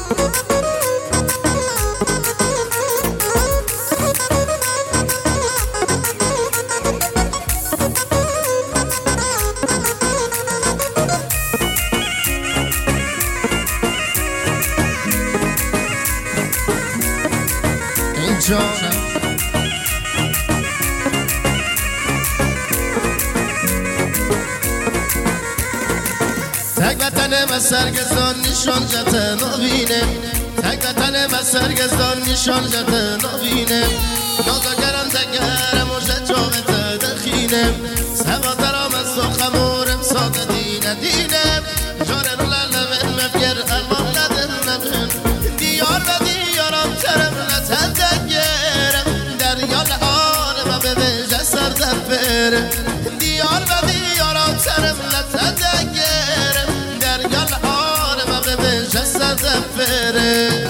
تک وطن و سرگزدان نشان جت نوینه تک وطن و سرگزدان نشان جت نوینه نازگران دگرم و شجاعت دخینه سوا درام از خمورم ساده دینه جاره رو لنمن مفگر امان ندن نمن دیار و دیارم ترم نتدگرم دریال آرم به وجه سر دفرم دیار و دیارم ترم نتدگرم دریال آرم به وجه سر دفرم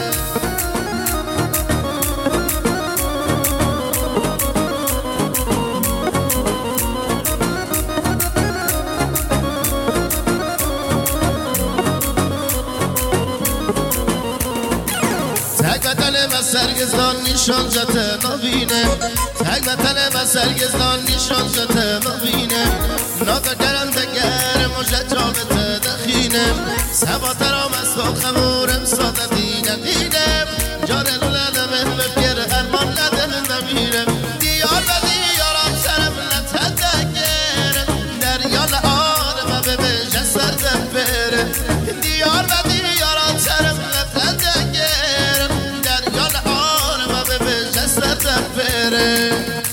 سرگزدان نشان جت نوینه تک وطن و سرگزدان نشان جت نوینه نازگران دگرم و شجاعت دخینه سوا ترام از خمورم ساده دینه جاره لولنم بفیر ارمان ندن نمیرم دیار و دیارم سرم نتدگرم دریال آرم به وجه سر دفره دیار و دیارم سرم نتدگرم دریال آرم به وجه سر دفره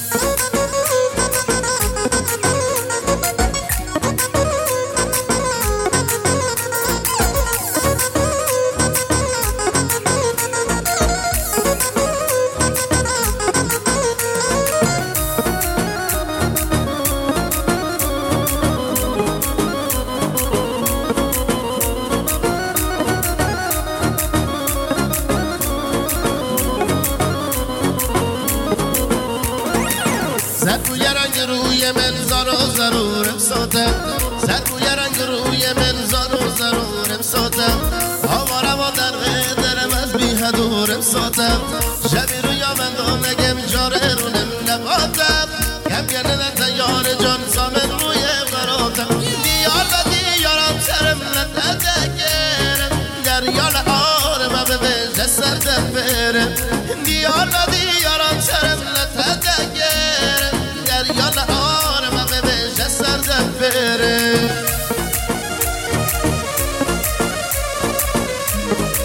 زد بوی رنگ روی من زار و ضرورم ساتم زد بوی رنگ روی من زار و ضرورم ساتم آوارم و درم از بی حدورم ساتم شبی رویا من دانگم جاره رونم نباتم کم گرنه نتیار جان سامن روی براتم دیار و دیارم سرم نتدگرم دریال آرم به وجه سر دفرم دیار و دیارم سرم نتدگرم دریال آرم به وجه سر دفرم